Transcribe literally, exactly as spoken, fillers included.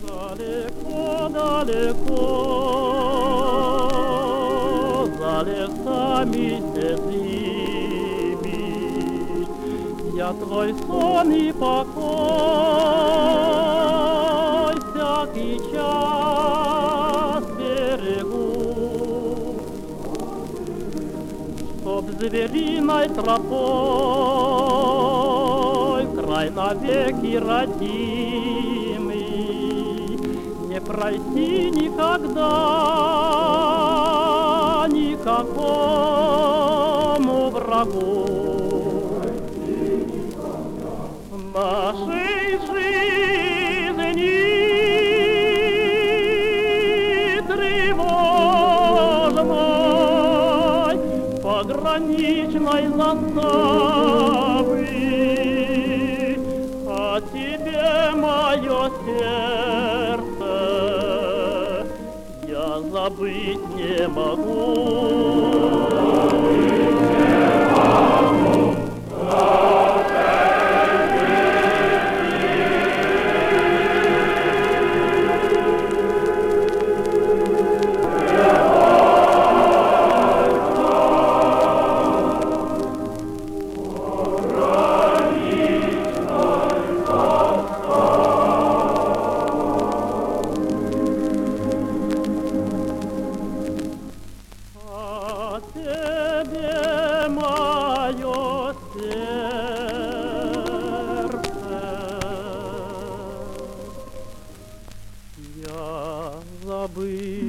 Далеко, далеко, за лесами седыми, я твой сон и покой всякий час берегу, чтоб звериной тропой край навеки родимый не пройти никогда никакому врагу. В нашей жизни тревожной пограничной заставы о тебе мое сердце я забыть не могу. Тебе мое сердце я забыл.